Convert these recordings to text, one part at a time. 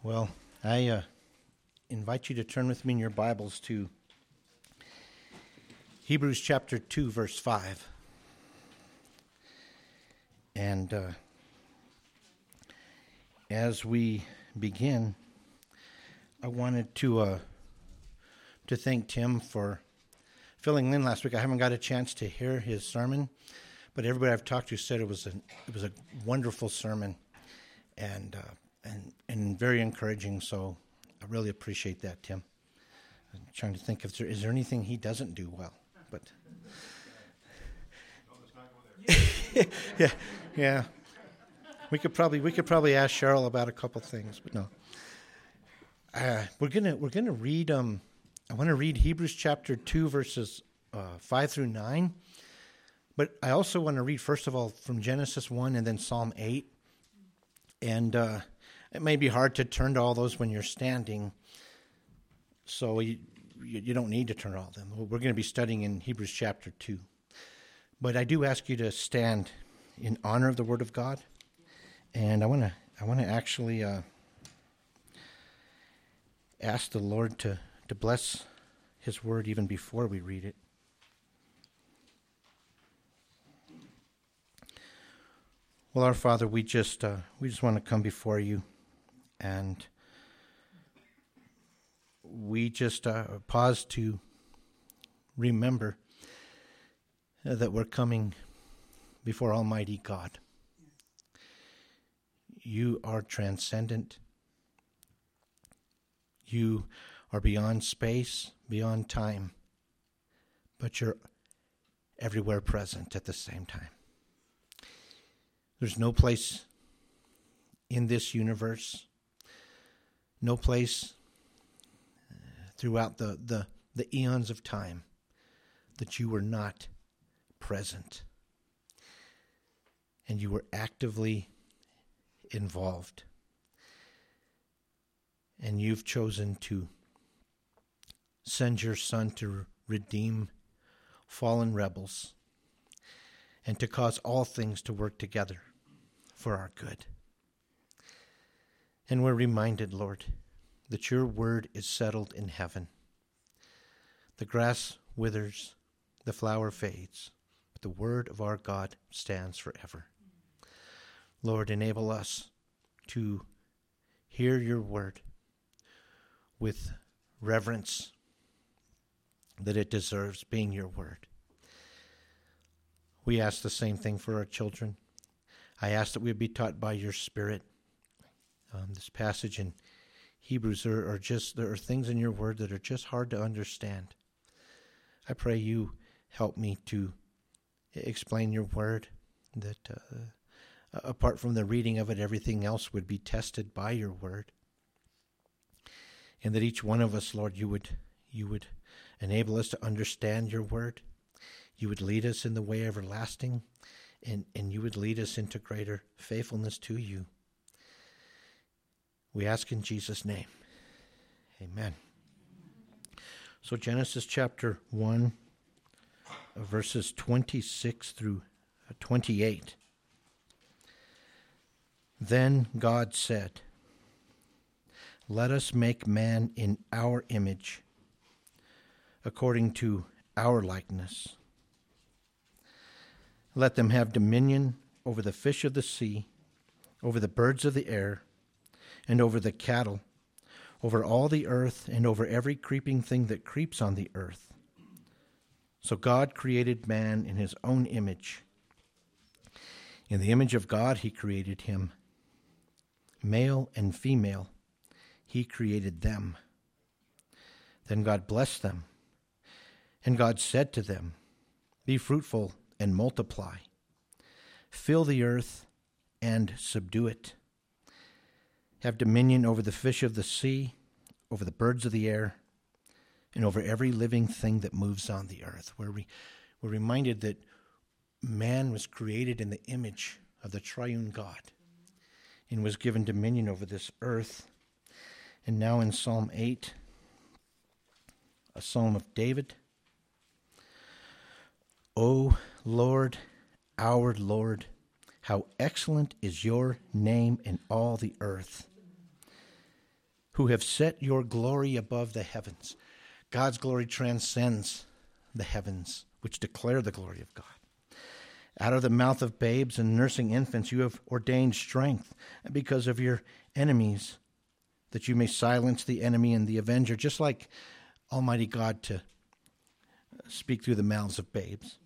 Well, I invite you to turn with me in your Bibles to Hebrews chapter 2, verse 5. And as we begin, I wanted to thank Tim for filling in last week. I haven't got a chance to hear his sermon, but everybody I've talked to said it was a wonderful sermon and very encouraging. So I really appreciate that, Tim. I'm trying to think if is there anything he doesn't do well, but yeah. We could probably ask Cheryl about a couple things, but no. We're gonna read. I want to read Hebrews chapter 2, verses 5 through 9. But I also want to read first of all from Genesis 1 and then Psalm 8. And it may be hard to turn to all those when you're standing, so you don't need to turn to all of them. We're going to be studying in Hebrews chapter 2. But I do ask you to stand in honor of the Word of God. And I want to actually ask the Lord to bless His Word even before we read it. Well, our Father, we just want to come before you, and we just pause to remember that we're coming before Almighty God. You are transcendent. You are beyond space, beyond time, but you're everywhere present at the same time. There's no place in this universe, no place throughout the eons of time that you were not present and you were actively involved. And you've chosen to send your Son to redeem fallen rebels and to cause all things to work together for our good. And we're reminded, Lord, that your word is settled in heaven. The grass withers, the flower fades, but the word of our God stands forever. Lord, enable us to hear your word with reverence that it deserves, being your word. We ask the same thing for our children. I ask that we be taught by your Spirit. This passage in Hebrews, there are things in your word that are just hard to understand. I pray you help me to explain your word, that apart from the reading of it, everything else would be tested by your word. And that each one of us, Lord, you would enable us to understand your word. You would lead us in the way everlasting, and you would lead us into greater faithfulness to you. We ask in Jesus' name. Amen. So Genesis chapter 1, verses 26 through 28. Then God said, "Let us make man in our image, according to our likeness. Let them have dominion over the fish of the sea, over the birds of the air, and over the cattle, over all the earth, and over every creeping thing that creeps on the earth." So God created man in his own image. In the image of God he created him. Male and female he created them. Then God blessed them. And God said to them, "Be fruitful and multiply. Fill the earth and subdue it. Have dominion over the fish of the sea, over the birds of the air, and over every living thing that moves on the earth." We're reminded that man was created in the image of the triune God and was given dominion over this earth. And now in Psalm 8, a psalm of David, "O Lord, our Lord, how excellent is your name in all the earth. who have set your glory above the heavens. God's glory transcends the heavens, which declare the glory of God. Out of the mouth of babes and nursing infants you have ordained strength because of your enemies, that you may silence the enemy and the avenger, just like Almighty God to speak through the mouths of babes.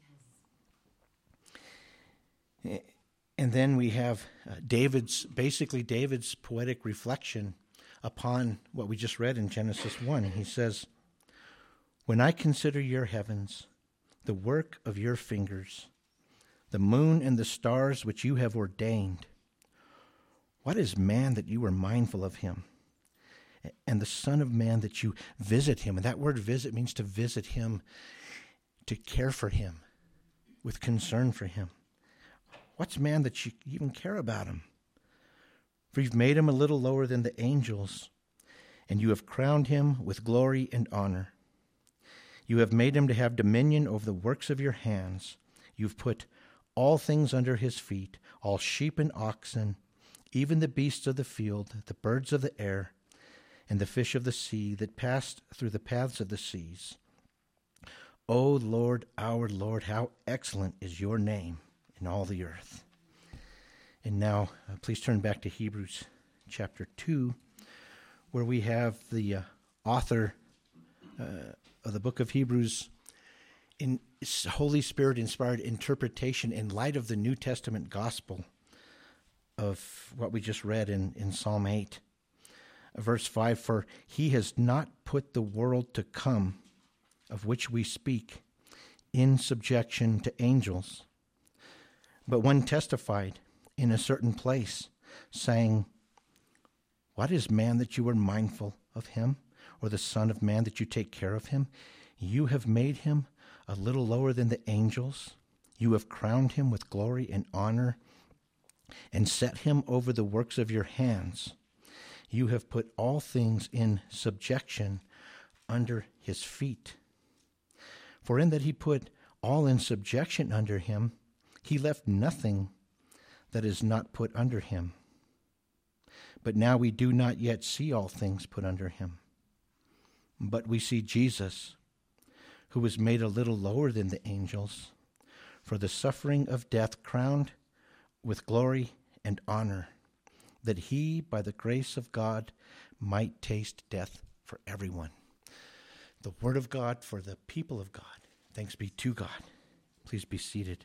And then we have David's poetic reflection upon what we just read in Genesis 1. He says, "When I consider your heavens, the work of your fingers, the moon and the stars which you have ordained, what is man that you are mindful of him? And the Son of Man that you visit him." And that word visit means to visit him, to care for him, with concern for him. What's man that you even care about him? For you've made him a little lower than the angels, and you have crowned him with glory and honor. You have made him to have dominion over the works of your hands. You've put all things under his feet, all sheep and oxen, even the beasts of the field, the birds of the air, and the fish of the sea that passed through the paths of the seas. O Lord, our Lord, how excellent is your name in all the earth. And now, please turn back to Hebrews chapter 2, where we have the author of the book of Hebrews in Holy Spirit-inspired interpretation in light of the New Testament gospel of what we just read in Psalm 8. Verse 5, "For he has not put the world to come, of which we speak, in subjection to angels. But one testified in a certain place, saying, What is man that you are mindful of him, or the Son of Man that you take care of him? You have made him a little lower than the angels. You have crowned him with glory and honor, and set him over the works of your hands. You have put all things in subjection under his feet. For in that he put all in subjection under him, he left nothing that is not put under him. But now we do not yet see all things put under him. But we see Jesus, who was made a little lower than the angels, for the suffering of death crowned with glory and honor, that he, by the grace of God, might taste death for everyone." The word of God for the people of God. Thanks be to God. Please be seated.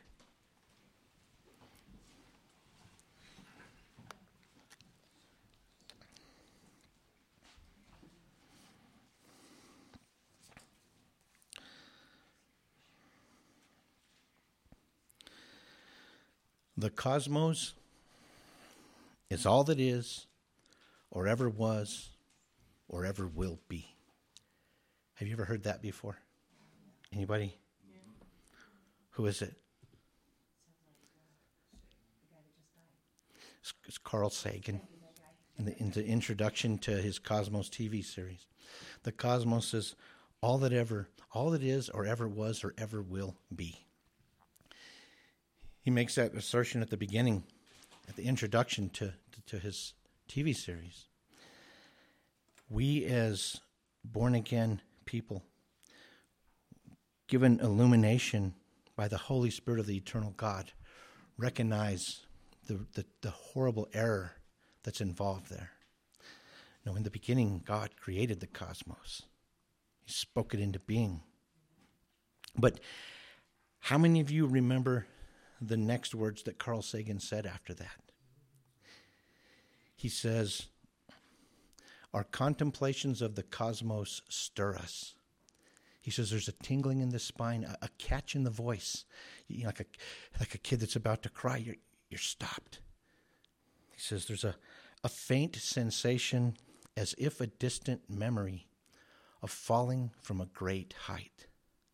The cosmos is all that is, or ever was, or ever will be. Have you ever heard that before? Anybody? Yeah. Who is it? It's Carl Sagan in the introduction to his Cosmos TV series. The cosmos is all that is, or ever was, or ever will be. He makes that assertion at the beginning, at the introduction to his TV series. We as born-again people, given illumination by the Holy Spirit of the eternal God, recognize the horrible error that's involved there. No, in the beginning, God created the cosmos. He spoke it into being. But how many of you remember the next words that Carl Sagan said after that? He says, "Our contemplations of the cosmos stir us." He says there's a tingling in the spine, a catch in the voice, like a kid that's about to cry. You're stopped. He says there's a faint sensation as if a distant memory of falling from a great height.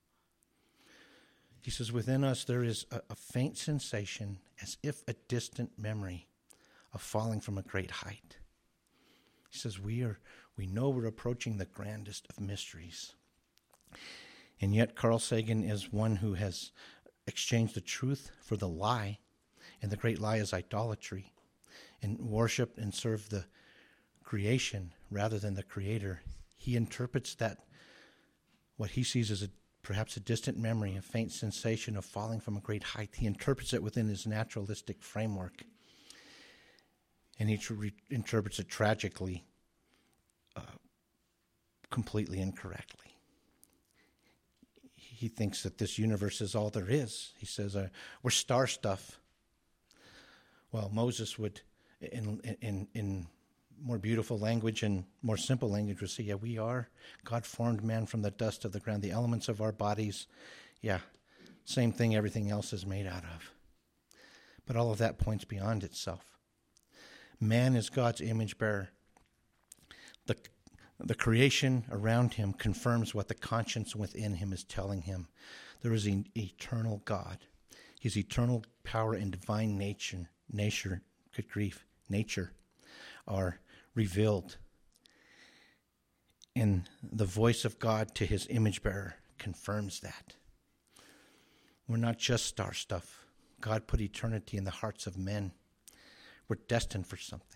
He says within us there is a faint sensation as if a distant memory of falling from a great height. He says we know we're approaching the grandest of mysteries. And yet Carl Sagan is one who has exchanged the truth for the lie, and the great lie is idolatry, and worship and serve the creation rather than the Creator. He interprets that, what he sees as perhaps a distant memory, a faint sensation of falling from a great height. He interprets it within his naturalistic framework. And he interprets it tragically, completely incorrectly. He thinks that this universe is all there is. He says, we're star stuff. Well, Moses would, in more beautiful language and more simple language, would say, yeah, we are. God formed man from the dust of the ground, the elements of our bodies. Yeah, same thing everything else is made out of. But all of that points beyond itself. Man is God's image bearer. The creation around him confirms what the conscience within him is telling him. There is an eternal God. His eternal power and divine nature are revealed. And the voice of God to his image bearer confirms that. We're not just star stuff. God put eternity in the hearts of men. We're destined for something.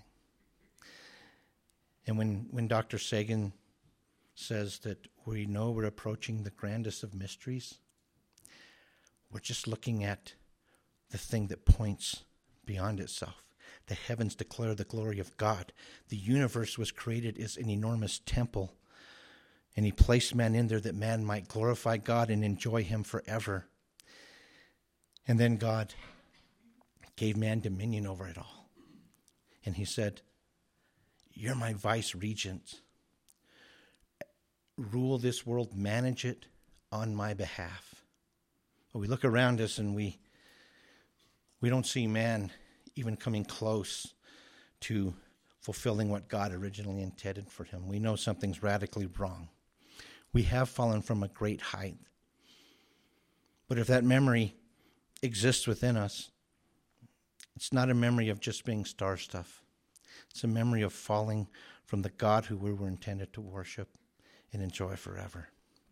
And when Dr. Sagan says that we know we're approaching the grandest of mysteries, we're just looking at the thing that points beyond itself. The heavens declare the glory of God. The universe was created as an enormous temple, and he placed man in there that man might glorify God and enjoy him forever. And then God gave man dominion over it all. And he said, you're my vice regent. Rule this world, manage it on my behalf. But we look around us and we don't see man even coming close to fulfilling what God originally intended for him. We know something's radically wrong. We have fallen from a great height. But if that memory exists within us, it's not a memory of just being star stuff. It's a memory of falling from the God who we were intended to worship and enjoy forever.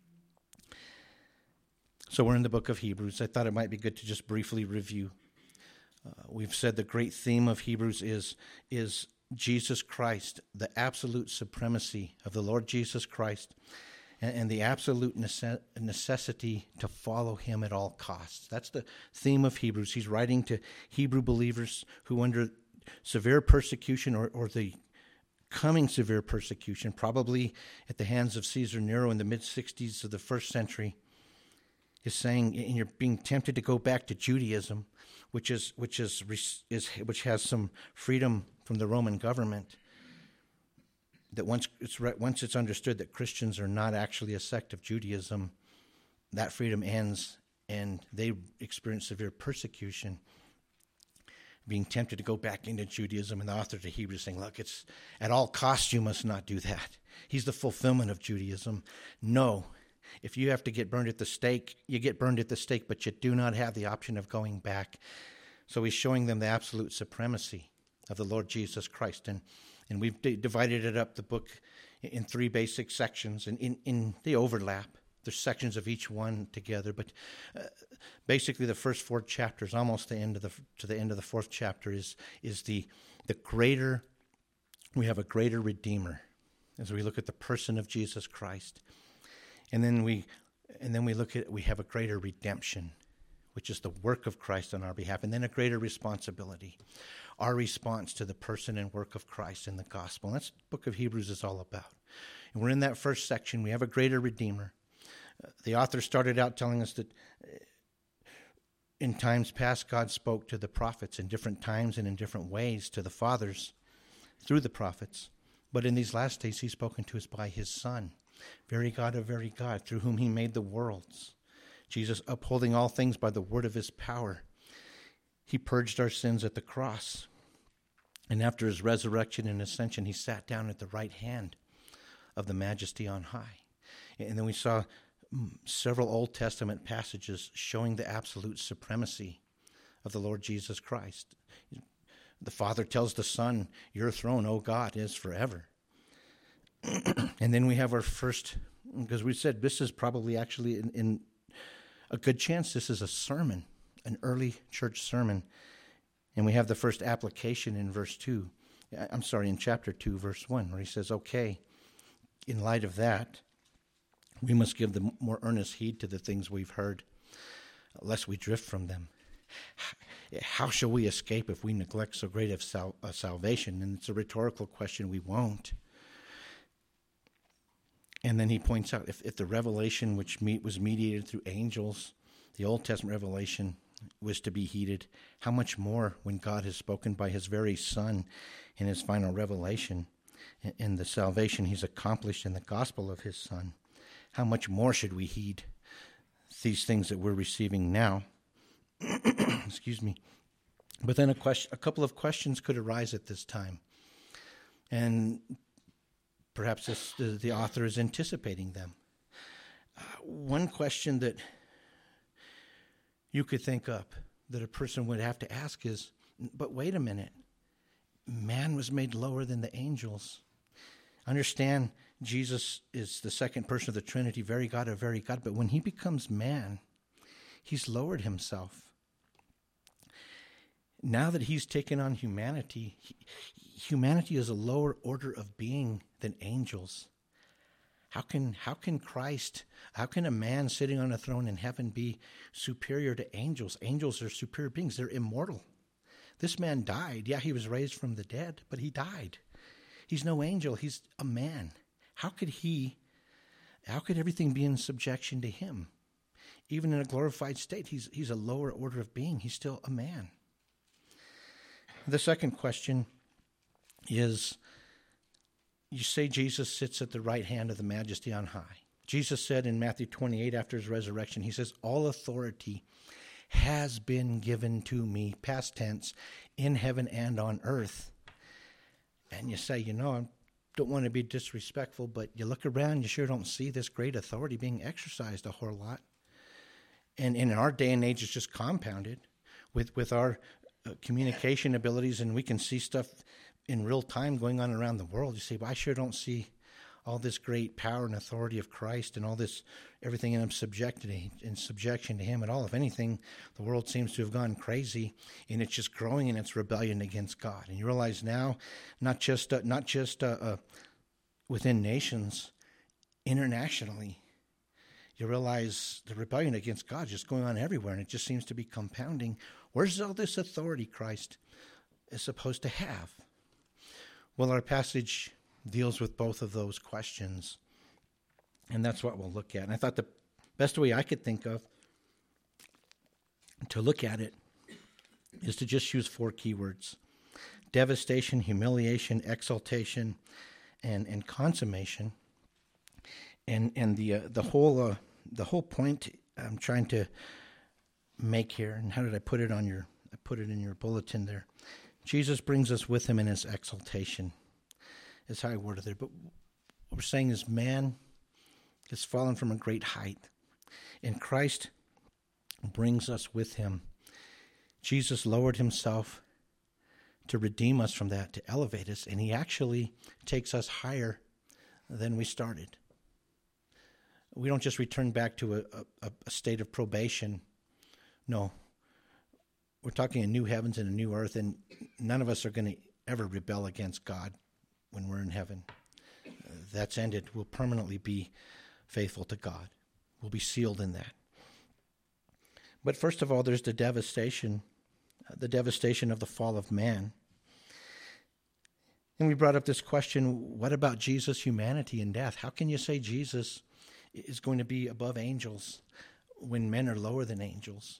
So we're in the book of Hebrews. I thought it might be good to just briefly review. We've said the great theme of Hebrews is Jesus Christ, the absolute supremacy of the Lord Jesus Christ, and the absolute necessity to follow him at all costs. That's the theme of Hebrews. He's writing to Hebrew believers who, under severe persecution or the coming severe persecution, probably at the hands of Caesar Nero in the mid-60s of the first century, is saying, and you're being tempted to go back to Judaism, which has some freedom from the Roman government. That once it's understood that Christians are not actually a sect of Judaism, that freedom ends, and they experience severe persecution. Being tempted to go back into Judaism, and the author to Hebrews saying, look, it's at all costs you must not do that. He's the fulfillment of Judaism. No, if you have to get burned at the stake, you get burned at the stake, but you do not have the option of going back. So he's showing them the absolute supremacy of the Lord Jesus Christ. And we've divided it up, the book, in three basic sections, and in the overlap. There's sections of each one together, but basically the first four chapters, almost to the end of the fourth chapter, is the greater. We have a greater Redeemer as we look at the person of Jesus Christ, and then we look at we have a greater redemption, which is the work of Christ on our behalf, and then a greater responsibility, our response to the person and work of Christ in the gospel. And that's what the book of Hebrews is all about. And we're in that first section. We have a greater Redeemer. The author started out telling us that in times past, God spoke to the prophets in different times and in different ways to the fathers through the prophets. But in these last days, he's spoken to us by his Son, very God of very God, through whom he made the worlds. Jesus, upholding all things by the word of his power. He purged our sins at the cross. And after his resurrection and ascension, he sat down at the right hand of the Majesty on high. And then we saw several Old Testament passages showing the absolute supremacy of the Lord Jesus Christ. The Father tells the Son, your throne, O God, is forever. And then we have our first, because we said this is probably actually in a good chance this is a sermon, an early church sermon. And we have the first application in verse 2. in chapter 2, verse 1, where he says, okay, in light of that, we must give the more earnest heed to the things we've heard, lest we drift from them. How shall we escape if we neglect so great of salvation? And it's a rhetorical question. We won't. And then he points out, if the revelation which was mediated through angels, the Old Testament revelation, was to be heeded, how much more when God has spoken by his very Son in his final revelation, in the salvation he's accomplished in the gospel of his Son? How much more should we heed these things that we're receiving now? Excuse me. But then a couple of questions could arise at this time. And perhaps the author is anticipating them. One question that you could think up that a person would have to ask is, but wait a minute. Man was made lower than the angels. Understand, Jesus is the second person of the Trinity, very God of very God. But when he becomes man, he's lowered himself. Now that he's taken on humanity, humanity is a lower order of being than angels. How can a man sitting on a throne in heaven be superior to angels? Angels are superior beings. They're immortal. This man died. Yeah, he was raised from the dead, but he died. He's no angel. He's a man. How could everything be in subjection to him? Even in a glorified state, he's a lower order of being. He's still a man. The second question is, you say Jesus sits at the right hand of the Majesty on high. Jesus said in Matthew 28 after his resurrection, he says, all authority has been given to me, past tense, in heaven and on earth. And you say, I don't want to be disrespectful, but you look around, you sure don't see this great authority being exercised a whole lot. And in our day and age, it's just compounded with our communication abilities, and we can see stuff in real time going on around the world. You say, well, I sure don't see all this great power and authority of Christ and all this, everything in subjection to him at all. If anything, the world seems to have gone crazy, and it's just growing in its rebellion against God. And you realize now, not just within nations, internationally, you realize the rebellion against God is just going on everywhere, and it just seems to be compounding. Where's all this authority Christ is supposed to have? Well, our passage deals with both of those questions, and that's what we'll look at. And I thought the best way I could think of to look at it is to just use 4 keywords: devastation, humiliation, exaltation, and consummation. And the whole point I'm trying to make here, and how did I put it on your? I put it in your bulletin there. Jesus brings us with him in his exaltation, is how I worded it. But what we're saying is, man has fallen from a great height, and Christ brings us with him. Jesus lowered himself to redeem us from that, to elevate us, and he actually takes us higher than we started. We don't just return back to a state of probation. No. We're talking a new heavens and a new earth, and none of us are going to ever rebel against God when we're in heaven. That's ended. We'll permanently be faithful to God. We'll be sealed in that. But first of all, there's the devastation of the fall of man. And we brought up this question, what about Jesus' humanity and death? How can you say Jesus is going to be above angels when men are lower than angels?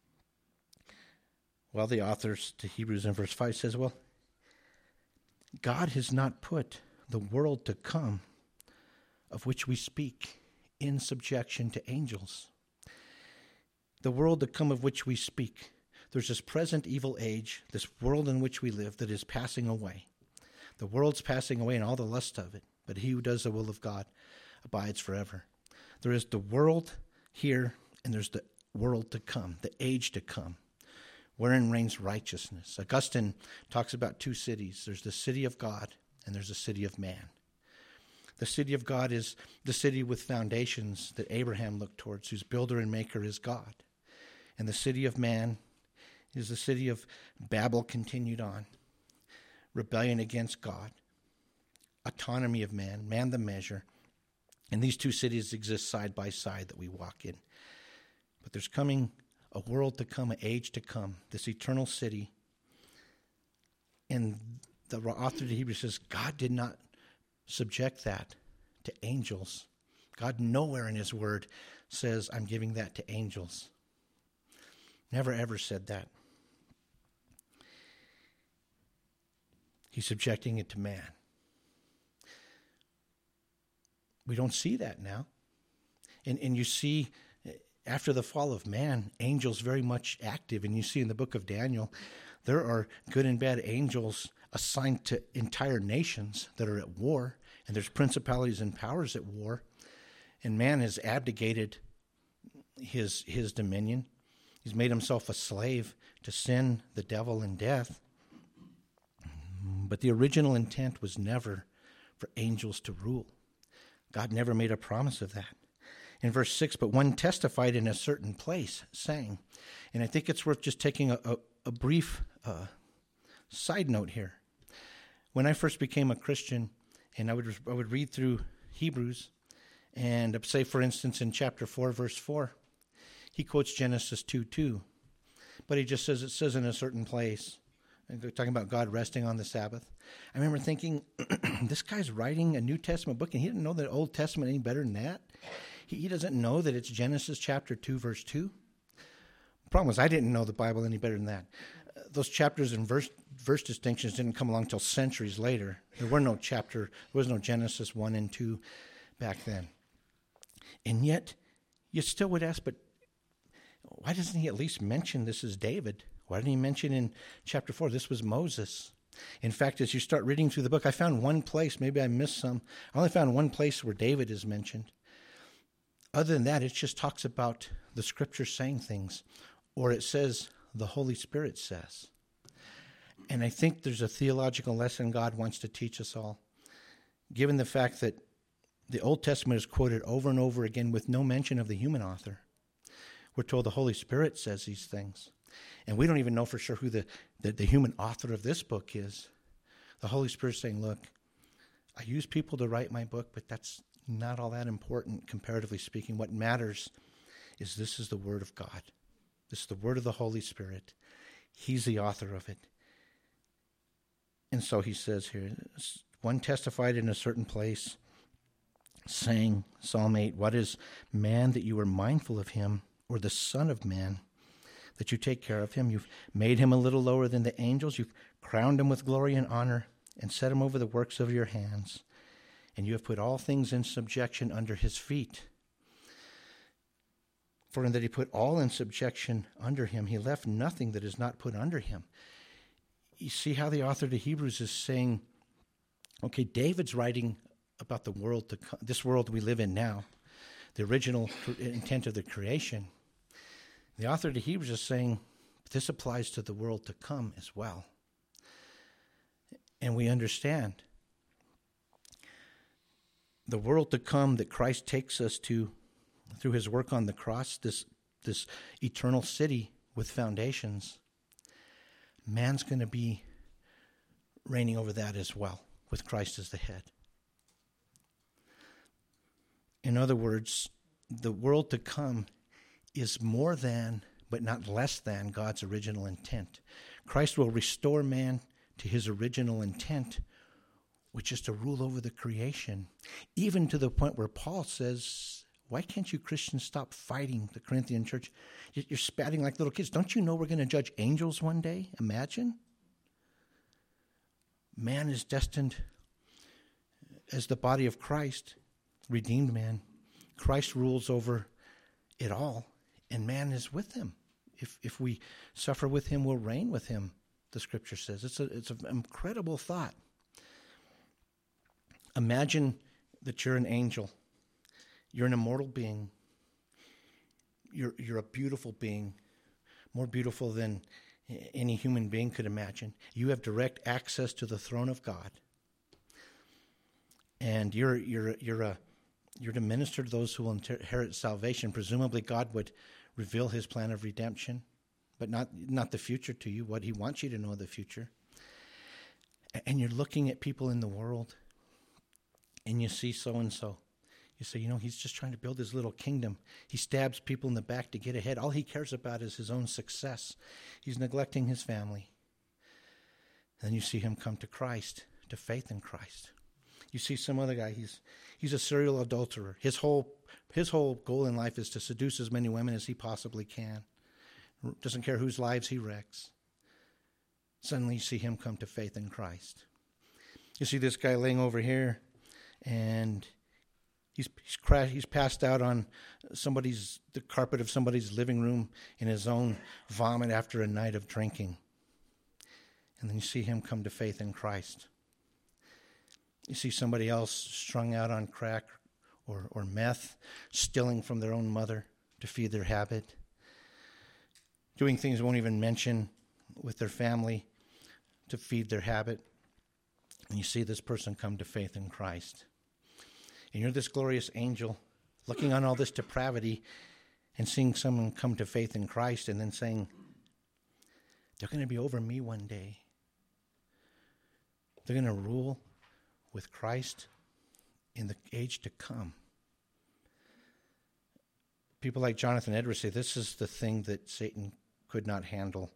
Well, the author to Hebrews in verse 5 says, well, God has not put the world to come of which we speak in subjection to angels. The world to come of which we speak. There's this present evil age, this world in which we live that is passing away. The world's passing away and all the lust of it, but he who does the will of God abides forever. There is the world here, and there's the world to come, the age to come, wherein reigns righteousness. Augustine talks about 2 cities. There's the city of God, and there's the city of man. The city of God is the city with foundations that Abraham looked towards, whose builder and maker is God. And the city of man is the city of Babel continued on, rebellion against God, autonomy of man, man the measure. And these two cities exist side by side that we walk in. But there's coming a world to come, an age to come, this eternal city. And the author of the Hebrews says God did not subject that to angels. God nowhere in his word says, I'm giving that to angels. Never ever said that. He's subjecting it to man. We don't see that now. And you see, after the fall of man, angels very much active. And you see in the book of Daniel, there are good and bad angels assigned to entire nations that are at war. And there's principalities and powers at war. And man has abdicated his dominion. He's made himself a slave to sin, the devil, and death. But the original intent was never for angels to rule. God never made a promise of that. In verse 6, but one testified in a certain place, saying, and I think it's worth just taking a brief side note here. When I first became a Christian, and I would read through Hebrews, and say, for instance, in chapter 4, verse 4, he quotes Genesis 2:2, but he just says, it says in a certain place, and talking about God resting on the Sabbath. I remember thinking, this guy's writing a New Testament book, and he didn't know the Old Testament any better than that. He doesn't know that it's Genesis chapter 2, verse 2. The problem was I didn't know the Bible any better than that. Those chapters and verse distinctions didn't come along until centuries later. There was no Genesis 1 and 2 back then. And yet, you still would ask, but why doesn't he at least mention this is David? Why didn't he mention in chapter 4 this was Moses? In fact, as you start reading through the book, I found one place, maybe I missed some. I only found one place where David is mentioned. Other than that, it just talks about the scripture saying things, or it says the Holy Spirit says. And I think there's a theological lesson God wants to teach us all, given the fact that the Old Testament is quoted over and over again with no mention of the human author. We're told the Holy Spirit says these things. And we don't even know for sure who the human author of this book is. The Holy Spirit's saying, look, I use people to write my book, but that's not all that important, comparatively speaking. What matters is this is the Word of God. This is the Word of the Holy Spirit. He's the author of it. And so he says here, one testified in a certain place, saying, Psalm 8, what is man that you are mindful of him, or the Son of Man that you take care of him? You've made him a little lower than the angels. You've crowned him with glory and honor and set him over the works of your hands. And you have put all things in subjection under his feet. For in that he put all in subjection under him, he left nothing that is not put under him. You see how the author of the Hebrews is saying, okay, David's writing about the world to come, this world we live in now, the original intent of the creation. The author of the Hebrews is saying this applies to the world to come as well. And we understand the world to come that Christ takes us to through his work on the cross, this eternal city with foundations. Man's going to be reigning over that as well, with Christ as the head. In other words, the world to come is more than, but not less than, God's original intent. Christ will restore man to his original intent, which is to rule over the creation, even to the point where Paul says, why can't you Christians stop fighting the Corinthian church? You're spatting like little kids. Don't you know we're going to judge angels one day? Imagine. Man is destined as the body of Christ, redeemed man. Christ rules over it all, and man is with him. If we suffer with him, we'll reign with him, the scripture says. It's an incredible thought. Imagine that you're an angel. You're an immortal being. You're a beautiful being, more beautiful than any human being could imagine. You have direct access to the throne of God, and you're to minister to those who will inherit salvation. Presumably, God would reveal his plan of redemption, but not the future to you. What he wants you to know of the future. And you're looking at people in the world, and you see so-and-so. You say, he's just trying to build his little kingdom. He stabs people in the back to get ahead. All he cares about is his own success. He's neglecting his family. And then you see him come to Christ, to faith in Christ. You see some other guy, he's a serial adulterer. His whole goal in life is to seduce as many women as he possibly can. Doesn't care whose lives he wrecks. Suddenly you see him come to faith in Christ. You see this guy laying over here, and he's passed out on the carpet of somebody's living room in his own vomit after a night of drinking. And then you see him come to faith in Christ. You see somebody else strung out on crack or meth, stealing from their own mother to feed their habit, doing things they won't even mention with their family to feed their habit. And you see this person come to faith in Christ. And you're this glorious angel looking on all this depravity and seeing someone come to faith in Christ and then saying, they're going to be over me one day. They're going to rule with Christ in the age to come. People like Jonathan Edwards say this is the thing that Satan could not handle,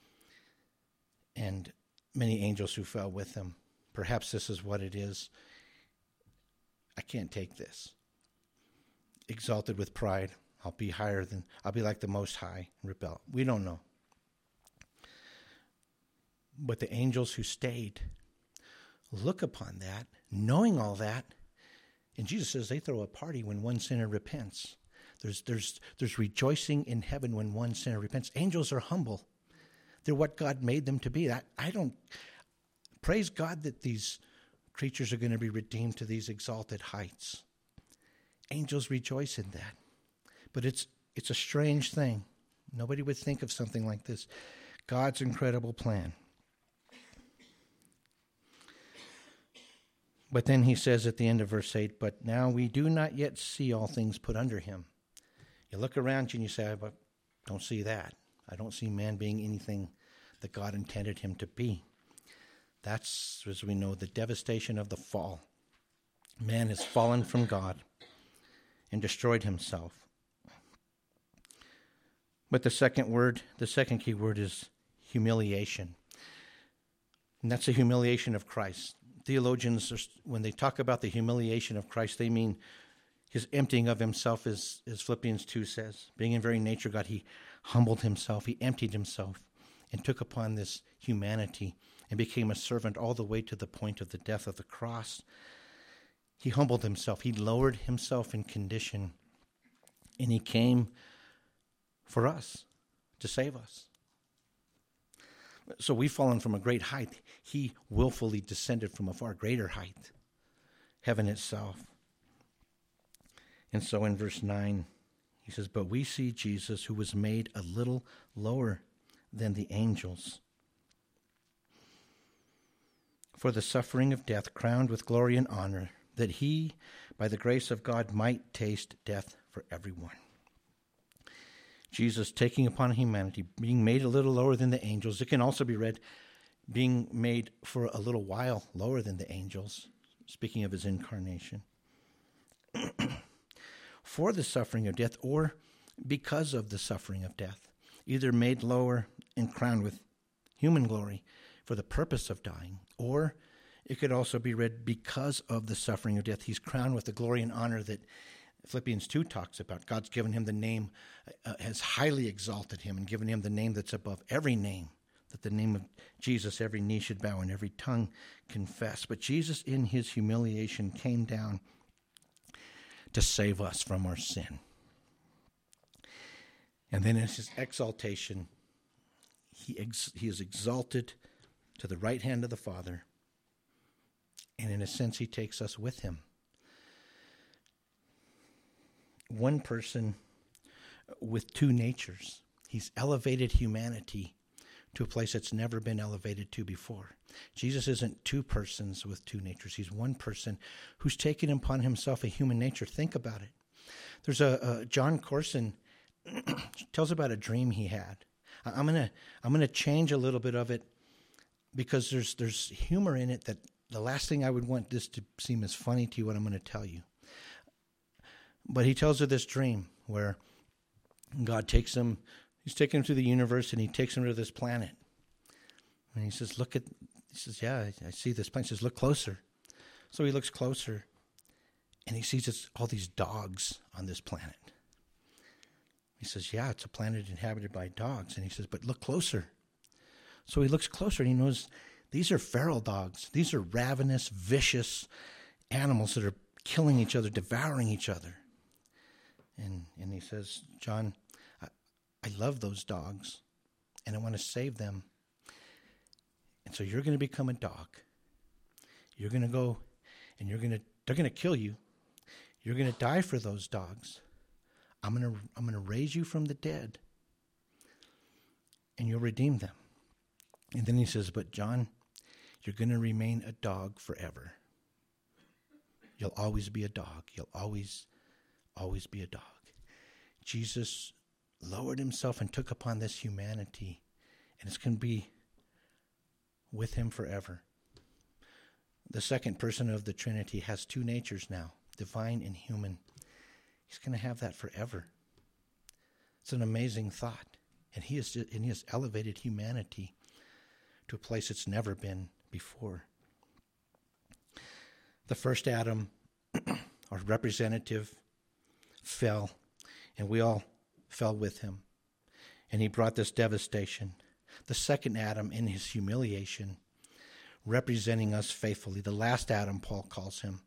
and many angels who fell with him. Perhaps this is what it is. I can't take this. Exalted with pride, I'll be like the Most High, and rebel. We don't know. But the angels who stayed look upon that, knowing all that, and Jesus says they throw a party when one sinner repents. There's rejoicing in heaven when one sinner repents. Angels are humble. They're what God made them to be. Praise God that these creatures are going to be redeemed to these exalted heights. Angels rejoice in that. But it's a strange thing. Nobody would think of something like this. God's incredible plan. But then he says at the end of verse 8, but now we do not yet see all things put under him. You look around you and you say, I don't see that. I don't see man being anything that God intended him to be. That's, as we know, the devastation of the fall. Man has fallen from God and destroyed himself. But the second key word is humiliation. And that's the humiliation of Christ. Theologians, when they talk about the humiliation of Christ, they mean his emptying of himself, as Philippians 2 says. Being in very nature God, he humbled himself, he emptied himself, and took upon this humanity and became a servant all the way to the point of the death of the cross. He humbled himself, he lowered himself in condition, and he came for us, to save us. So we've fallen from a great height. He willfully descended from a far greater height, heaven itself. And so in verse 9, he says, but we see Jesus, who was made a little lower than the angels, for the suffering of death, crowned with glory and honor, that he, by the grace of God, might taste death for everyone. Jesus taking upon humanity, being made a little lower than the angels. It can also be read, being made for a little while lower than the angels, speaking of his incarnation. For the suffering of death, or because of the suffering of death, either made lower and crowned with human glory for the purpose of dying, or it could also be read because of the suffering of death. He's crowned with the glory and honor that Philippians 2 talks about. God's given him the name, has highly exalted him and given him the name that's above every name, that the name of Jesus every knee should bow and every tongue confess. But Jesus in his humiliation came down to save us from our sin. And then in his exaltation, he is exalted to the right hand of the Father. And in a sense, he takes us with him. One person with two natures. He's elevated humanity to a place that's never been elevated to before. Jesus isn't two persons with two natures. He's one person who's taken upon himself a human nature. Think about it. There's a John Corson tells about a dream he had. I'm gonna change a little bit of it because there's humor in it that the last thing I would want this to seem as funny to you, what I'm going to tell you. But he tells her this dream where God takes him, he's taking him through the universe, and he takes him to this planet. And he says, yeah, I see this planet. He says, look closer. So he looks closer, and he sees all these dogs on this planet. He says, yeah, it's a planet inhabited by dogs. And he says, but look closer. So he looks closer, and he knows these are feral dogs. These are ravenous, vicious animals that are killing each other, devouring each other. And he says, John, I love those dogs, and I want to save them. And so you're going to become a dog. You're going to go, and they're going to kill you. You're going to die for those dogs. I'm going to raise you from the dead, and you'll redeem them. And then he says, but John, you're going to remain a dog forever. You'll always be a dog. You'll always be a dog. Jesus lowered himself and took upon this humanity, and it's going to be with him forever. The second person of the Trinity has two natures now, divine and human. He's going to have that forever. It's an amazing thought. And he has elevated humanity to a place it's never been before. The first Adam, our representative, fell, and we all fell with him. And he brought this devastation. The second Adam, in his humiliation, representing us faithfully, the last Adam, Paul calls him,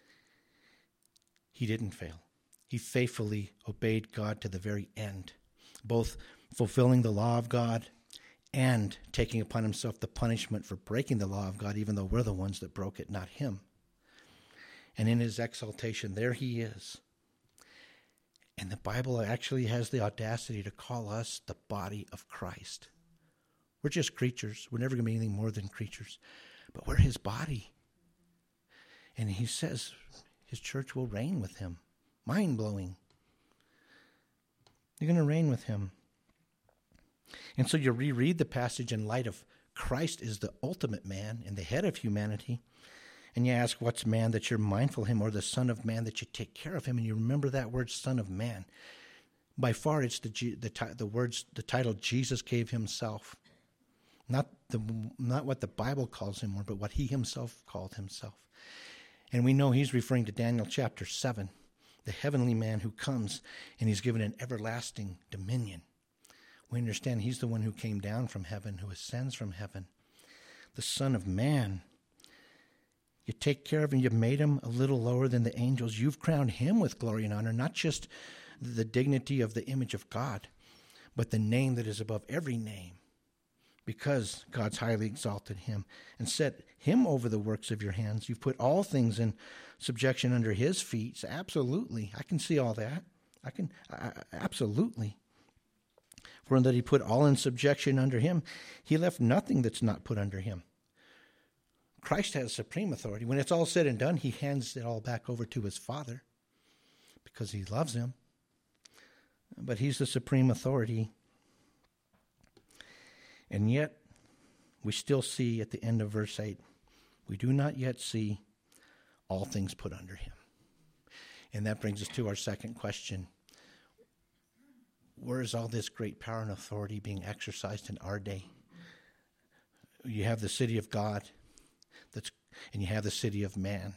he didn't fail. He faithfully obeyed God to the very end, both fulfilling the law of God and taking upon himself the punishment for breaking the law of God, even though we're the ones that broke it, not him. And in his exaltation, there he is. And the Bible actually has the audacity to call us the body of Christ. We're just creatures. We're never going to be anything more than creatures. But we're his body. And he says his church will reign with him. Mind-blowing. You're going to reign with him. And so you reread the passage in light of Christ is the ultimate man and the head of humanity. And you ask, what's man that you're mindful of him, or the son of man that you take care of him? And you remember that word, son of man. By far, it's the title Jesus gave himself. Not what the Bible calls him, but what he himself called himself. And we know he's referring to Daniel chapter 7, the heavenly man who comes, and he's given an everlasting dominion. We understand he's the one who came down from heaven, who ascends from heaven. The Son of Man. You take care of him. You've made him a little lower than the angels. You've crowned him with glory and honor, not just the dignity of the image of God, but the name that is above every name, because God's highly exalted him and set him over the works of your hands. You've put all things in subjection under his feet. So absolutely. I can see all that. Absolutely. For that he put all in subjection under him, he left nothing that's not put under him. Christ has supreme authority. When it's all said and done, he hands it all back over to his Father because he loves him. But he's the supreme authority. And yet, we still see at the end of verse 8, we do not yet see all things put under him. And that brings us to our second question. Where is all this great power and authority being exercised in our day? You have the city of God, and you have the city of man.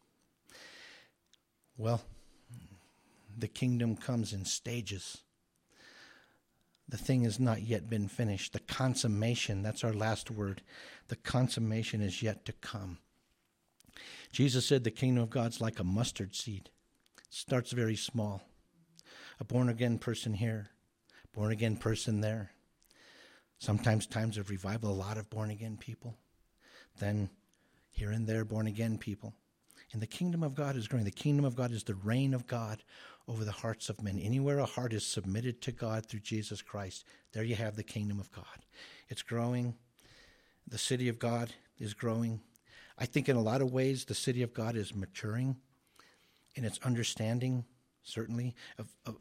Well, the kingdom comes in stages. The thing has not yet been finished. The consummation, that's our last word. The consummation is yet to come. Jesus said the kingdom of God's like a mustard seed. It starts very small. A born-again person here, born-again person there. Sometimes times of revival, a lot of born-again people. Then here and there, born-again people. And the kingdom of God is growing. The kingdom of God is the reign of God over the hearts of men. Anywhere a heart is submitted to God through Jesus Christ, there you have the kingdom of God. It's growing. The city of God is growing. I think in a lot of ways the city of God is maturing in its understanding, certainly, of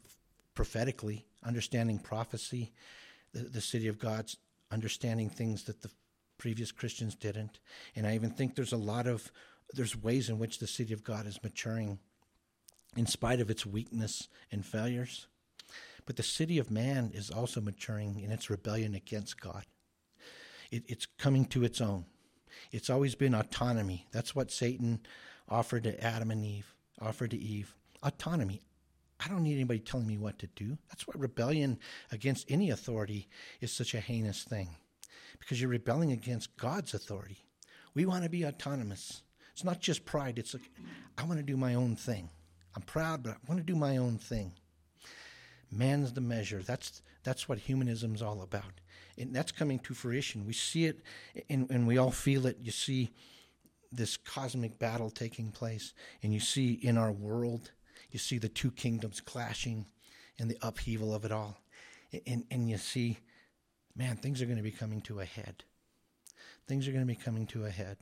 prophetically, understanding prophecy. The city of God's understanding things that the Previous Christians didn't. And I even think there's ways in which the city of God is maturing in spite of its weakness and failures. But the city of man is also maturing in its rebellion against God. It's coming to its own. It's always been autonomy. That's what Satan offered to Adam and Eve, offered to Eve. Autonomy. I don't need anybody telling me what to do. That's why rebellion against any authority is such a heinous thing, because you're rebelling against God's authority. We want to be autonomous. It's not just pride. It's like, I want to do my own thing. I'm proud, but I want to do my own thing. Man's the measure. That's what humanism's all about. And that's coming to fruition. We see it, and we all feel it. You see this cosmic battle taking place, and you see in our world, you see the two kingdoms clashing and the upheaval of it all. And you see, man, things are going to be coming to a head. Things are going to be coming to a head.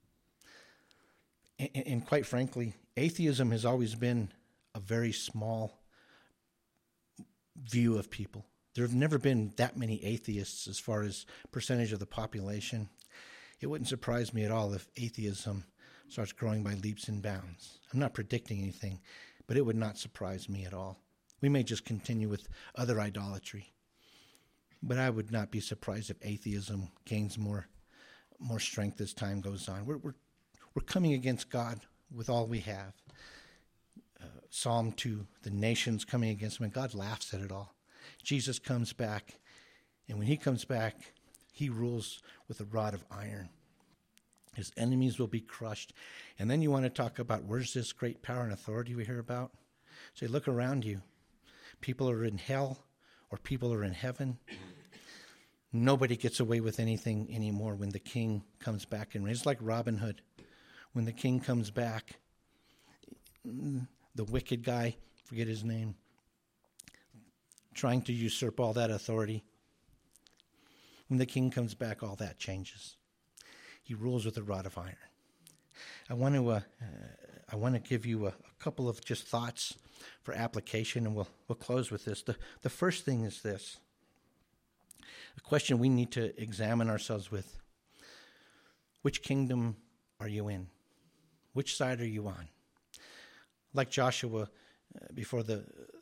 And quite frankly, atheism has always been a very small view of people. There have never been that many atheists as far as percentage of the population. It wouldn't surprise me at all if atheism starts growing by leaps and bounds. I'm not predicting anything, but it would not surprise me at all. We may just continue with other idolatry, but I would not be surprised if atheism gains more strength as time goes on. We're coming against God with all we have. Psalm 2, the nations coming against him, and God laughs at it all. Jesus comes back, and when he comes back, he rules with a rod of iron. His enemies will be crushed. And then you want to talk about where's this great power and authority we hear about? Say, look around you. People are in hell or people are in heaven. Nobody gets away with anything anymore when the king comes back. And it's like Robin Hood. When the king comes back, the wicked guy, forget his name, trying to usurp all that authority. When the king comes back, all that changes. He rules with a rod of iron. I want to give you a couple of just thoughts for application, and we'll close with this. The first thing is this: a question we need to examine ourselves with. Which kingdom are you in? Which side are you on? Like Joshua before the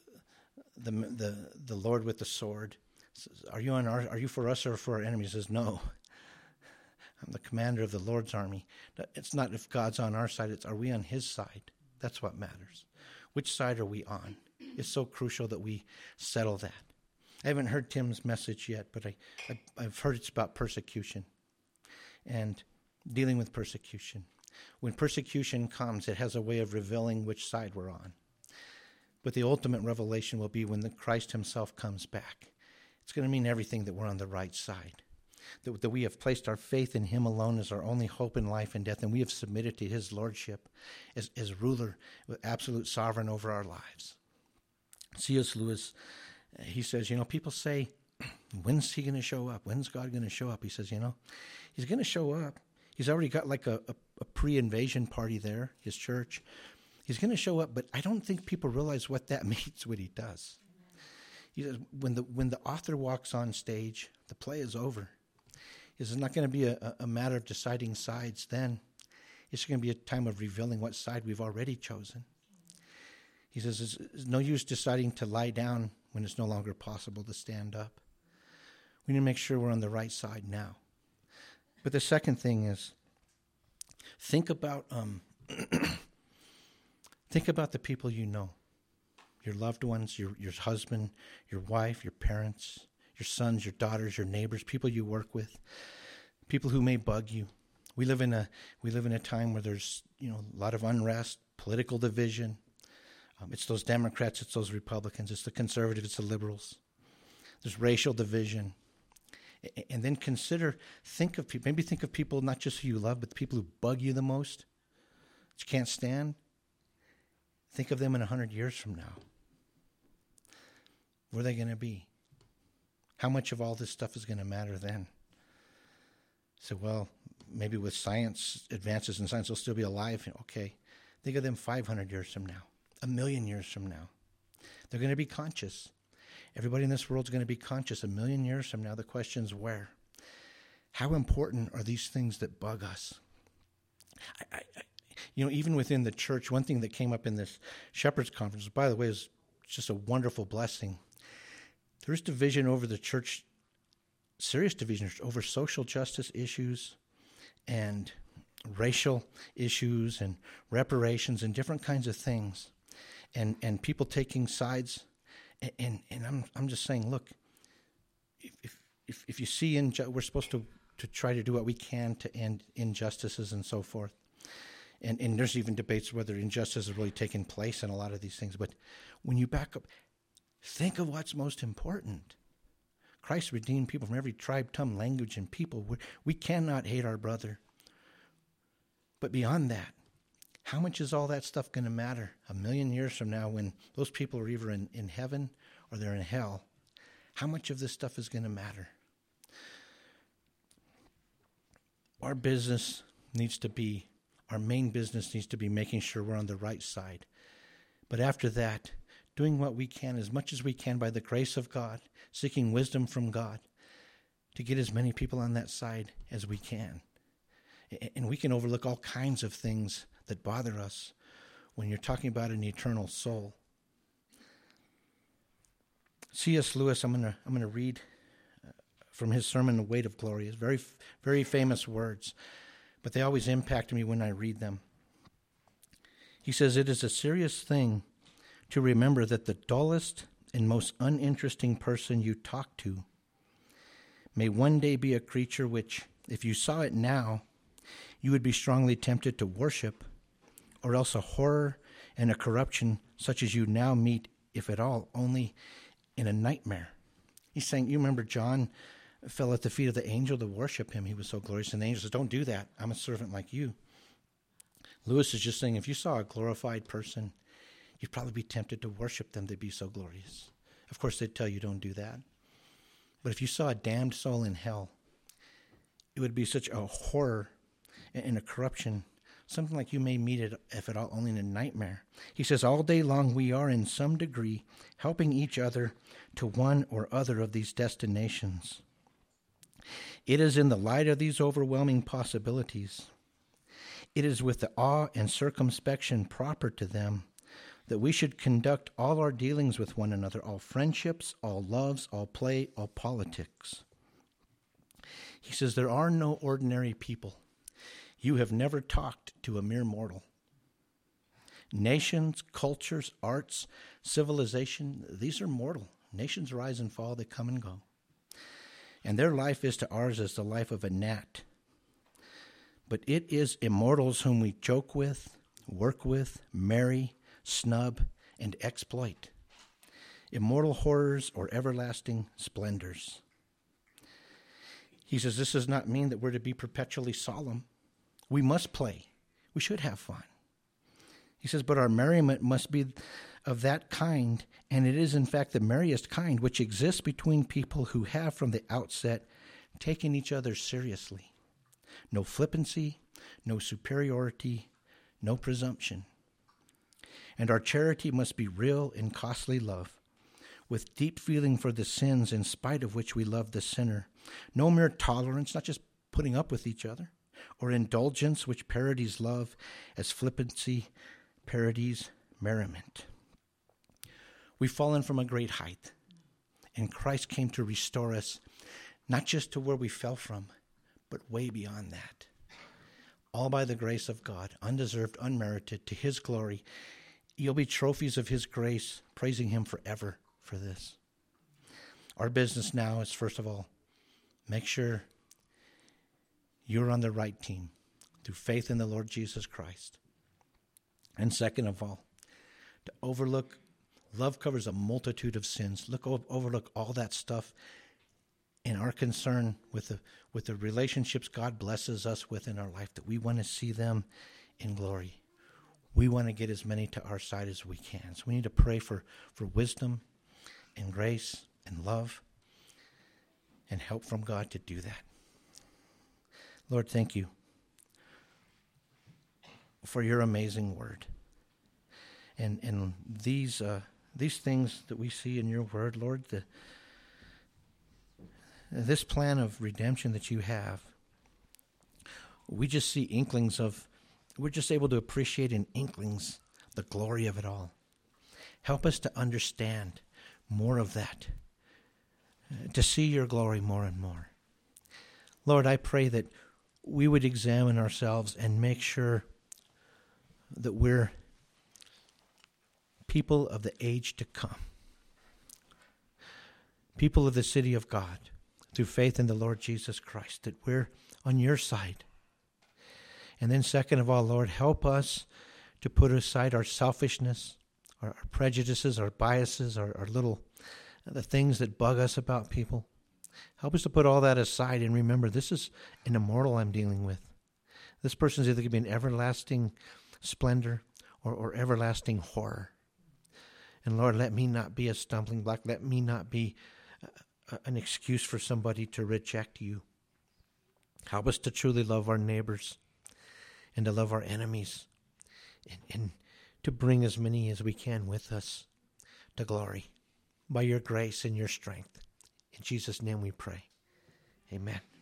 Lord with the sword, says, are you for us or for our enemies? He says, no. I'm the commander of the Lord's army. It's not if God's on our side, it's are we on his side? That's what matters. Which side are we on? It's so crucial that we settle that. I haven't heard Tim's message yet, but I've heard it's about persecution and dealing with persecution. When persecution comes, it has a way of revealing which side we're on. But the ultimate revelation will be when the Christ himself comes back. It's going to mean everything that we're on the right side. That we have placed our faith in him alone as our only hope in life and death, and we have submitted to his lordship as ruler, absolute sovereign over our lives. C.S. Lewis, he says, people say, when's he going to show up? When's God going to show up? He says, he's going to show up. He's already got like a pre-invasion party there, his church. He's going to show up, but I don't think people realize what that means when he does. He says, when the author walks on stage, the play is over. It's not going to be a matter of deciding sides then. It's going to be a time of revealing what side we've already chosen. He says it's no use deciding to lie down when it's no longer possible to stand up. We need to make sure we're on the right side now. But the second thing is, think about the people you know, your loved ones, your husband, your wife, your parents, your sons, your daughters, your neighbors, people you work with, people who may bug you. We live in a time where there's a lot of unrest, political division. It's those Democrats, it's those Republicans, it's the conservatives, it's the liberals. There's racial division. And then think of people not just who you love, but the people who bug you the most, that you can't stand. Think of them in 100 years from now. Where are they going to be? How much of all this stuff is going to matter then? So, well, maybe with science, advances in science, they'll still be alive. Okay, think of them 500 years from now, 1,000,000 years from now. They're going to be conscious. Everybody in this world is going to be conscious 1,000,000 years from now. The question's where? How important are these things that bug us? Even within the church, one thing that came up in this Shepherd's Conference, by the way, is just a wonderful blessing. There's division over the church, serious division over social justice issues and racial issues and reparations and different kinds of things, and people taking sides. And I'm just saying, look, if you see we're supposed to try to do what we can to end injustices and so forth. And there's even debates whether injustice has really taken place in a lot of these things. But when you back up, think of what's most important. Christ redeemed people from every tribe, tongue, language, and people. We cannot hate our brother. But beyond that, how much is all that stuff going to matter 1,000,000 years from now when those people are either in heaven or they're in hell? How much of this stuff is going to matter? Our main business needs to be making sure we're on the right side. But after that, doing what we can, as much as we can by the grace of God, seeking wisdom from God, to get as many people on that side as we can. And we can overlook all kinds of things that bother us when you're talking about an eternal soul. C.S. Lewis, I'm going to read from his sermon, The Weight of Glory. It's very, very famous words, but they always impact me when I read them. He says, "It is a serious thing to remember that the dullest and most uninteresting person you talk to may one day be a creature which, if you saw it now, you would be strongly tempted to worship, or else a horror and a corruption such as you now meet, if at all, only in a nightmare." He's saying, you remember John fell at the feet of the angel to worship him. He was so glorious. And the angel says, "Don't do that. I'm a servant like you." Lewis is just saying, if you saw a glorified person, you'd probably be tempted to worship them. They'd be so glorious. Of course, they'd tell you don't do that. But if you saw a damned soul in hell, it would be such a horror and a corruption, something like you may meet it, if at all, only in a nightmare. He says, all day long we are in some degree helping each other to one or other of these destinations. It is in the light of these overwhelming possibilities, it is with the awe and circumspection proper to them, that we should conduct all our dealings with one another, all friendships, all loves, all play, all politics. He says, there are no ordinary people. You have never talked to a mere mortal. Nations, cultures, arts, civilization, these are mortal. Nations rise and fall, they come and go. And their life is to ours as the life of a gnat. But it is immortals whom we joke with, work with, marry, snub, and exploit. Immortal horrors or everlasting splendors. He says this does not mean that we're to be perpetually solemn. We must play. We should have fun. He says, but our merriment must be of that kind, and it is in fact the merriest kind, which exists between people who have from the outset taken each other seriously. No flippancy, no superiority, no presumption. And our charity must be real and costly love, with deep feeling for the sins in spite of which we love the sinner. No mere tolerance, not just putting up with each other, or indulgence which parodies love as flippancy parodies merriment. We've fallen from a great height, and Christ came to restore us, not just to where we fell from, but way beyond that. All by the grace of God, undeserved, unmerited, to his glory. You'll be trophies of his grace, praising him forever for this. Our business now is, first of all, make sure you're on the right team through faith in the Lord Jesus Christ. And second of all, to overlook, love covers a multitude of sins. Overlook all that stuff in our concern with the relationships God blesses us with in our life, that we want to see them in glory. We want to get as many to our side as we can. So we need to pray for wisdom and grace and love and help from God to do that. Lord, thank you for your amazing word. And these things that we see in your word, Lord, this plan of redemption that you have, we just see inklings of, we're just able to appreciate in inklings the glory of it all. Help us to understand more of that, to see your glory more and more. Lord, I pray that we would examine ourselves and make sure that we're people of the age to come, people of the city of God, through faith in the Lord Jesus Christ, that we're on your side. And then second of all, Lord, help us to put aside our selfishness, our prejudices, our biases, our little, the things that bug us about people. Help us to put all that aside and remember this is an immortal I'm dealing with. This person's either going to be an everlasting splendor or everlasting horror. And Lord, let me not be a stumbling block. Let me not be an excuse for somebody to reject you. Help us to truly love our neighbors and to love our enemies and to bring as many as we can with us to glory by your grace and your strength. In Jesus' name we pray. Amen.